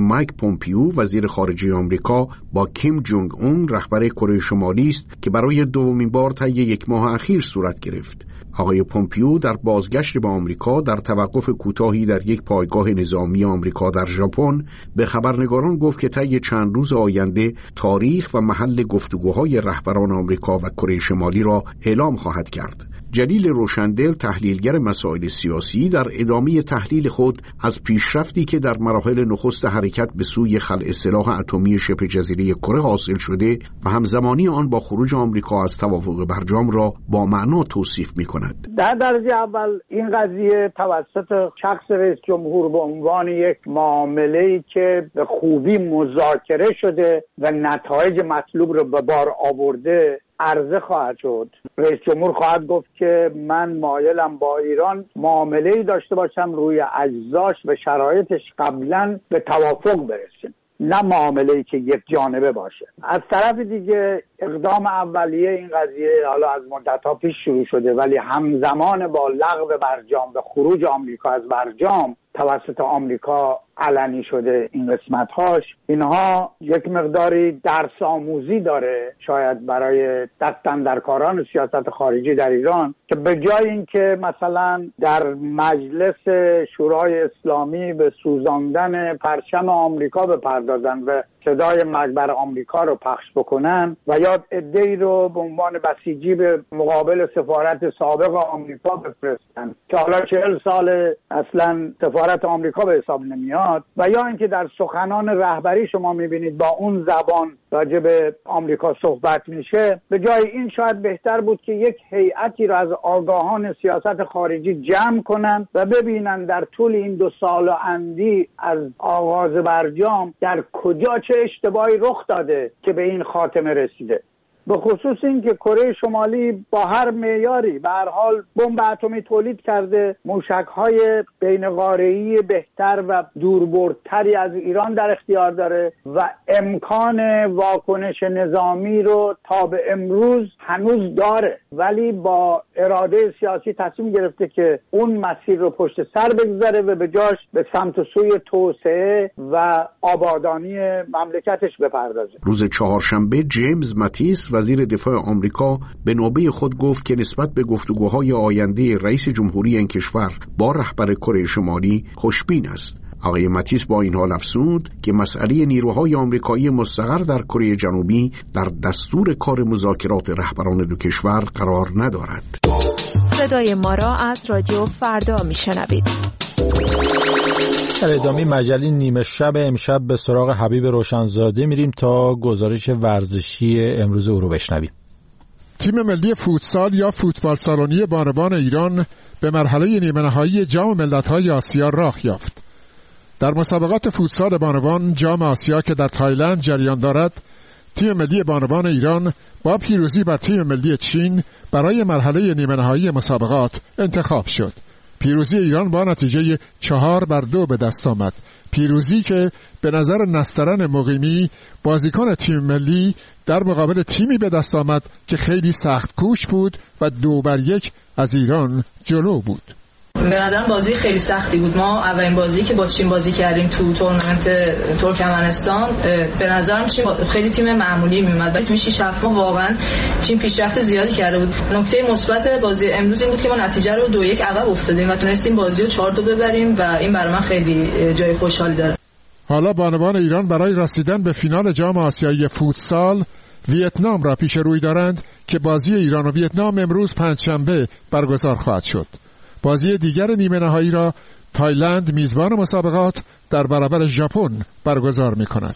مایک پومپیو وزیر خارجه آمریکا با کیم جونگ اون رهبر کره شمالی است که برای دومین بار طی یک ماه اخیر صورت گرفت. آقای پومپیو در بازگشت به آمریکا در توقف کوتاهی در یک پایگاه نظامی آمریکا در ژاپن به خبرنگاران گفت که طی چند روز آینده تاریخ و محل گفتگوهای رهبران آمریکا و کره شمالی را اعلام خواهد کرد. جلیل روشندل تحلیلگر مسائل سیاسی در ادامه تحلیل خود از پیشرفتی که در مراحل نخست حرکت به سوی خلع سلاح اتمی شبه جزیره کره حاصل شده و همزمانی آن با خروج آمریکا از توافق برجام را با معنا توصیف می‌کند. در درجه اول این قضیه توسط شخص رئیس جمهور به عنوان یک معامله‌ای که به خوبی مذاکره شده و نتایج مطلوب را به بار آورده عرضه خواهد شد. رئیس جمهور خواهد گفت که من مایلم با ایران معامله‌ای داشته باشم روی اجزاش و شرایطش قبلا به توافق برسیم، نه معامله‌ای که یک جانبه باشه. از طرف دیگه اقدام اولیه این قضیه حالا از مدت‌ها پیش شروع شده، ولی همزمان با لغو برجام و خروج آمریکا از برجام توسط آمریکا علنی شده این قسمت‌هاش، اینها یک مقداری درس آموزی داره شاید برای دستاندرکاران سیاست خارجی در ایران، که به جای اینکه مثلا در مجلس شورای اسلامی به سوزاندن پرچم آمریکا بپردازن و صدای مقبر آمریکا رو پخش بکنن و یا عده‌ای رو به عنوان بسیجی به مقابل سفارت سابق آمریکا بفرستن که حالا 40 سال اصلا سفارت آمریکا به حساب نمیاد، و یا اینکه در سخنان رهبری شما میبینید با اون زبان راجع به آمریکا صحبت میشه. به جای این شاید بهتر بود که یک هیئتی رو از آگاهان سیاست خارجی جمع کنن و ببینن در طول این 2 سال و اندی از آغاز برجام در کجا چه اشتباهی رخ داده که به این خاتمه رسیده. به خصوص این که کره شمالی با هر معیاری به هر حال بمب اتمی تولید کرده، موشک‌های بین‌قاره‌ای بهتر و دوربردتری از ایران در اختیار داره و امکان واکنش نظامی رو تا به امروز هنوز داره، ولی با اراده سیاسی تصمیم گرفته که اون مسیر رو پشت سر بگذاره و به جاش به سمت و سوی توسعه و آبادانی مملکتش بپردازه. روز چهارشنبه جیمز ماتیس وزیر دفاع آمریکا به نوبه خود گفت که نسبت به گفتگوهای آینده رئیس جمهوری این کشور با رهبر کره شمالی خوشبین است. آقای ماتیس با این حال افزود که مسئله نیروهای آمریکایی مستقر در کره جنوبی در دستور کار مذاکرات رهبران دو کشور قرار ندارد. صدای ما را از رادیو فردا میشنوید. در ادامه مجله نیمه شب امشب به سراغ حبیب روشنزاده میریم تا گزارش ورزشی امروز او رو بشنویم. تیم ملی فوتسال یا فوتبال سالونی بانوان ایران به مرحله نیمه نهایی جام ملت‌های آسیا راه یافت. در مسابقات فوتسال بانوان جام آسیا که در تایلند جریان دارد، تیم ملی بانوان ایران با پیروزی بر تیم ملی چین برای مرحله نیمه نهایی مسابقات انتخاب شد. پیروزی ایران با نتیجه 4-2 به دست آمد. پیروزی که به نظر نسترن مقیمی بازیکن تیم ملی در مقابل تیمی به دست آمد که خیلی سخت کوش بود و 2-1 از ایران جلو بود. به نظرم بازی خیلی سختی بود. ما اولین بازی که با چین بازی کردیم تو تورنمنت ترکمنستان، به نظرم چین خیلی تیم معمولی میومد، ولی میشه شفاف واقعا چین پیشرفت زیادی کرده بود. نکته مثبت بازی امروز این بود که ما نتیجه رو 2-1 عقب افتادیم و تونستیم بازی رو 4-2 ببریم و این برای من خیلی جای خوشحالی داره. حالا بانوان ایران برای رسیدن به فینال جام آسیایی فوتسال ویتنام را پیش روی دارند که بازی ایران و ویتنام امروز پنجشنبه برگزار خواهد شد. بازی دیگر نیمه نهایی را تایلند میزبان مسابقات در برابر ژاپن برگزار می‌کند.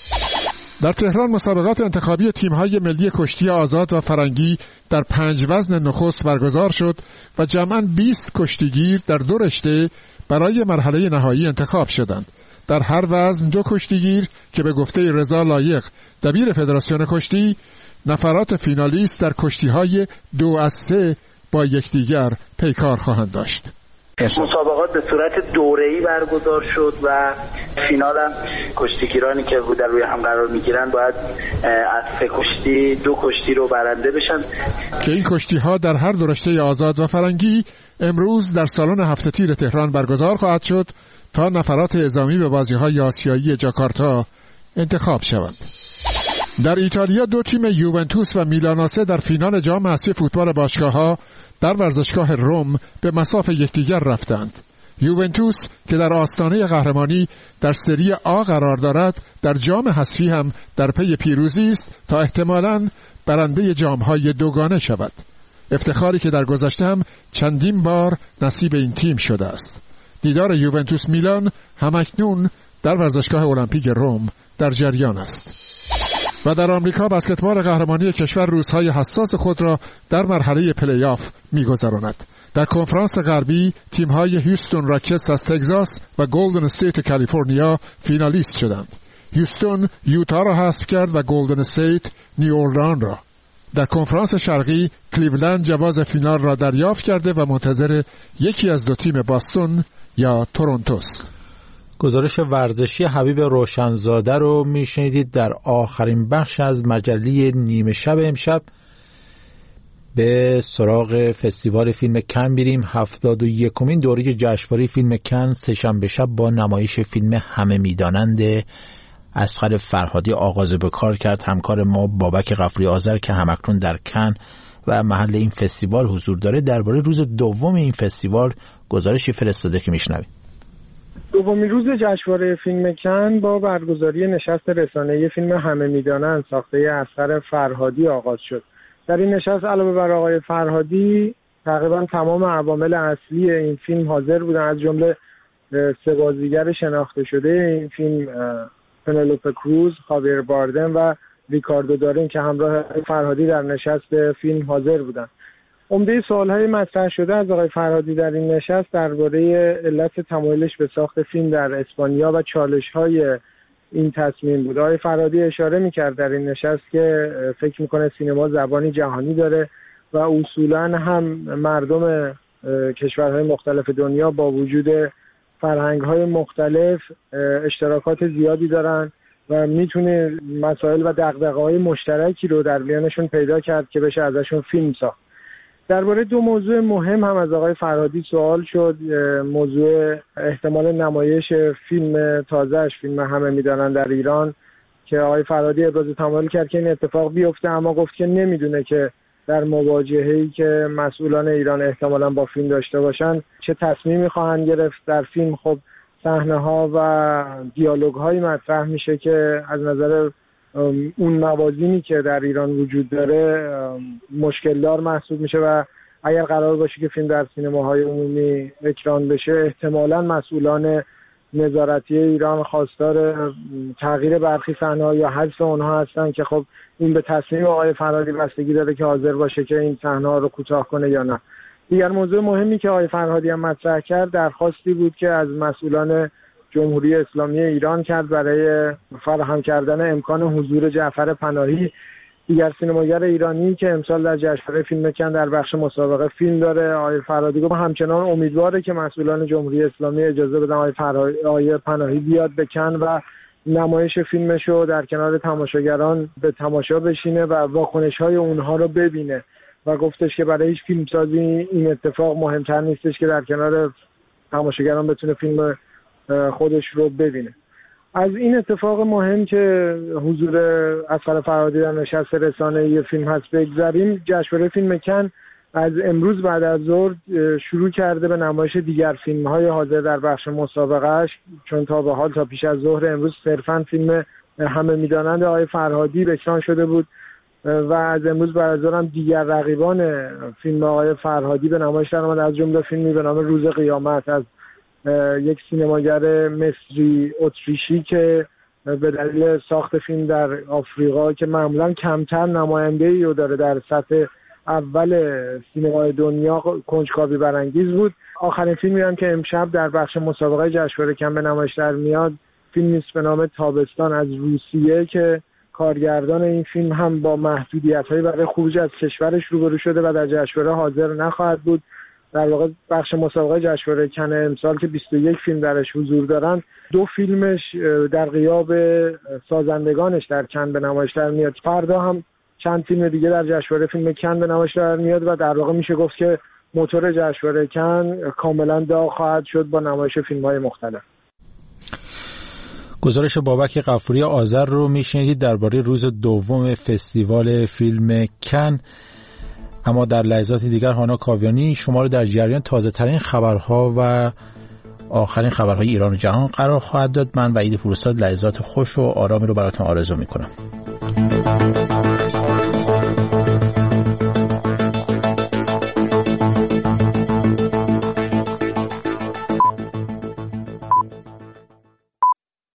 در تهران مسابقات انتخابی تیم‌های ملی کشتی آزاد و فرنگی در 5 وزن نخست برگزار شد و جمعاً 20 کشتیگیر در 2 رشته برای مرحله نهایی انتخاب شدند. در هر وزن 2 کشتیگیر که به گفته رضا لایق دبیر فدراسیون کشتی نفرات فینالیست در کشتی‌های 2-3 با یکدیگر پیکار خواهند داشت. مسابقات به صورت دوره‌ای برگزار شد و فینال هم کشتیگیرانی که در روی هم قرار می‌گیرن باید از 3 کشتی 2 کشتی رو برنده بشن که این کشتی‌ها در هر 2 رشته آزاد و فرنگی امروز در سالن هفت تیر تهران برگزار خواهد شد تا نفرات اعزامی به بازی‌های آسیایی جاکارتا انتخاب شوند. در ایتالیا دو تیم یوونتوس و میلاناسه در فینال جام آسیا فوتبال باشگاه‌ها در ورزشگاه روم به مصاف یکدیگر رفتند. یوونتوس که در آستانه قهرمانی در سری آ قرار دارد، در جام حذفی هم در پی پیروزی است تا احتمالاً برنده جام‌های دوگانه شود. افتخاری که در گذشته هم چندین بار نصیب این تیم شده است. دیدار یوونتوس میلان همکنون در ورزشگاه المپیک روم در جریان است. و در آمریکا بسکتبال قهرمانی کشور روزهای حساس خود را در مرحله پلی آف می‌گذراند. در کنفرانس غربی تیم‌های هیوستون راکتس از تگزاس و گلدن استیت کالیفرنیا فینالیست شدند. هیوستون یوتا را حذف کرد و گلدن استیت نیو اورلان را. در کنفرانس شرقی کلیولند جواز فینال را دریافت کرده و منتظر یکی از دو تیم باستون یا تورنتوست. گزارش ورزشی حبیب روشنزاده رو میشنیدید در آخرین بخش از مجله نیمه شب امشب. به سراغ فستیوال فیلم کن میریم. 71مین دوره جشنواره فیلم کن سه‌شنبه شب با نمایش فیلم همه میدانند اصغر فرهادی آغاز به کار کرد. همکار ما بابک غفوری آذر که همکنون در کن و محل این فستیوال حضور داره درباره روز دوم این فستیوال گزارشی فرستاده که میشنویم. دومین روز جشنواره فیلم کن با برگزاری نشست رسانه‌ای فیلم همه میدانند ساخته اصغر فرهادی آغاز شد. در این نشست علاوه بر آقای فرهادی تقریبا تمام عوامل اصلی این فیلم حاضر بودند، از جمله سه بازیگر شناخته شده این فیلم پنلوپه کروز، خاویر باردم و ریکاردو دارین که همراه فرهادی در نشست فیلم حاضر بودند. عمده سوال‌های مطرح شده از آقای فرهادی در این نشست درباره علت تمایلش به ساخت فیلم در اسپانیا و چالش‌های این تصمیم بود. آقای فرهادی اشاره می‌کرد در این نشست که فکر می‌کنه سینما زبانی جهانی داره و اصولاً هم مردم کشورهای مختلف دنیا با وجود فرهنگ‌های مختلف اشتراکات زیادی دارن و میتونه مسائل و دغدغه‌های مشترکی رو در میانشون پیدا کرد که بشه ازشون فیلم ساخت. درباره دو موضوع مهم هم از آقای فرهادی سوال شد. موضوع احتمال نمایش فیلم تازه‌اش، فیلم همه میدانند در ایران، که آقای فرهادی ابراز تمایل کرد که این اتفاق بیفته، اما گفت که نمیدونه که در مواجهه‌ای که مسئولان ایران احتمالاً با فیلم داشته باشن چه تصمیمی خواهند گرفت. در فیلم خب صحنه‌ها و دیالوگ‌هایی مطرح میشه که از نظر اون موازینی که در ایران وجود داره مشکل دار محسوب میشه و اگر قرار باشه که فیلم در سینماهای عمومی اکران بشه احتمالاً مسئولان نظارتی ایران خواستار تغییر برخی صحنه‌ها یا حذف اونها هستن که خب این به تصمیم آقای فرهادی بستگی داره که حاضر باشه که این صحنه‌ها رو کوتاه کنه یا نه. دیگر موضوع مهمی که آقای فرهادی هم مطرح کرد درخواستی بود که از مسئولان جمهوری اسلامی ایران کرد برای فراهم کردن امکان حضور جعفر پناهی، دیگر سینماگر ایرانی که امسال در جشنواره فیلم کن در بخش مسابقه فیلم داره. آقای فرهادی گفت همچنان امیدواره که مسئولان جمهوری اسلامی اجازه بدن آقای پناهی بیاد به کن و نمایش فیلمش رو در کنار تماشاگران به تماشا بشینه و واکنش‌های اونها رو ببینه و گفتش که برای هیچ فیلمسازی این اتفاق مهمتر نیستش که در کنار تماشاگران بتونه فیلم خودش رو ببینه. از این اتفاق مهم که حضور اصغر فرهادی در نشست رسانه‌ای فیلم هست بگذاریم، جشنواره فیلم کن از امروز بعد از ظهر شروع کرده به نمایش دیگر فیلم‌های حاضر در بخش مسابقهش، چون تا به حال تا پیش از ظهر امروز صرفاً فیلم همه میدانند آقای فرهادی اکران شده بود و از امروز بعد از ظهر هم دیگر رقیبان فیلم آقای فرهادی به نمایش درآمد، از جمله فیلمی به نام روز قیامت از یک سینماگر مصری اتریشی که به دلیل ساخت فیلم در آفریقا که معمولا کمتر نماینده‌ای رو داره در سطح اول سینمای دنیا کنجکاوی برانگیز بود. آخرین فیلمی هم که امشب در بخش مسابقه جشنواره کن به نمایش در میاد فیلمی است به نام تابستان از روسیه که کارگردان این فیلم هم با محدودیت‌هایی برای خروج از کشورش روبرو شده و در جشنواره حاضر نخواهد بود. در واقع بخش مسابقه جشنواره کن امسال که 21 فیلم درش حضور دارن، 2 فیلمش در غیاب سازندگانش در کن به نمایش در میاد. فردا هم چند فیلم دیگه در جشنواره فیلم کن به نمایش در میاد و در واقع میشه گفت که موتور جشنواره کن کاملا داغ خواهد شد با نمایش فیلم‌های مختلف. گزارش بابک غفوری آذر رو میشنیدید درباره روز دوم فستیوال فیلم کن. اما در لحظات دیگر هانا کاویانی شما رو در جریان تازه ترین خبرها و آخرین خبرهای ایران و جهان قرار خواهد داد. من وحید فرستاد لحظات خوش و آرامی رو براتون آرزو میکنم.